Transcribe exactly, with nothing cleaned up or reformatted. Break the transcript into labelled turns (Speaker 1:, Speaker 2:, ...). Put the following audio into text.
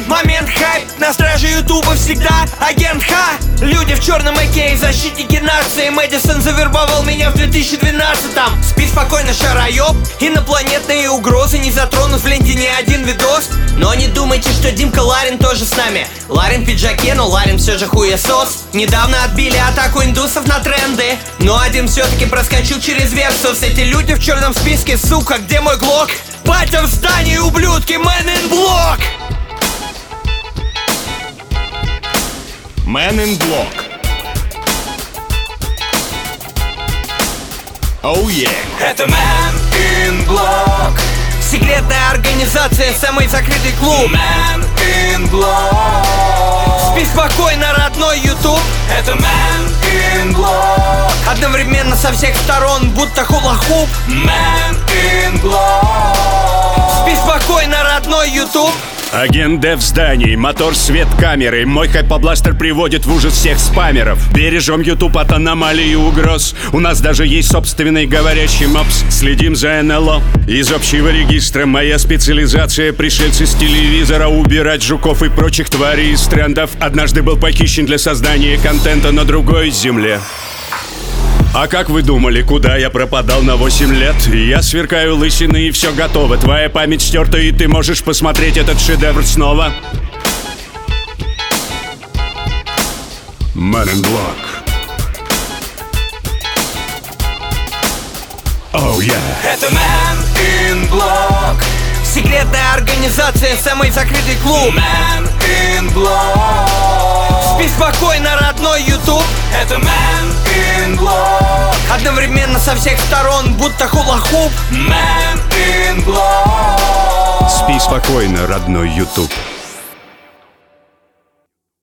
Speaker 1: момент хайп. На страже ютуба всегда агент Х. Люди в черном окей, защитники нации. Мэдисон завербовал меня в две тысячи двенадцатом. Спи спокойно, шароёб. Инопланетные угрозы не затронут в ленте ни один видос. Но не думайте, что Димка Ларин тоже с нами. Ларин в пиджаке, но Ларин все же хуесос. Недавно отбили атаку индусов на тренды, но один все-таки проскочил через Версус. Эти люди в черном списке, сука, где мой глок? Батя в здании, ублюдки, Man in Block.
Speaker 2: Man in Block. Oh yeah.
Speaker 1: Это Man in Block. Секретная организация, самый закрытый клуб. Man in Block. Спи спокойно, родной ютуб. Это Man in Block. Одновременно со всех сторон, будто хула-хуп. Man in Block. Спи спокойно, родной ютуб.
Speaker 2: Агент Д в здании, мотор, свет, камеры. Мой хайпобластер приводит в ужас всех спамеров. Бережем ютуб от аномалий и угроз. У нас даже есть собственный говорящий мопс. Следим за эн эл о из общего регистра. Моя специализация — пришельцы с телевизора. Убирать жуков и прочих тварей из трендов. Однажды был похищен для создания контента на другой земле. А как вы думали, куда я пропадал на восемь лет? Я сверкаю лысиной и все готово. Твоя память стерта, и ты можешь посмотреть этот шедевр снова. Man in Block. Oh yeah.
Speaker 1: Это Man in Block. Секретная организация, самый закрытый клуб. Man in Block. Спи спокойно, родной ютуб. Это Man in Block. Одновременно со всех сторон, будто хула-хуп. Man in Block.
Speaker 2: Спи спокойно, родной ютуб.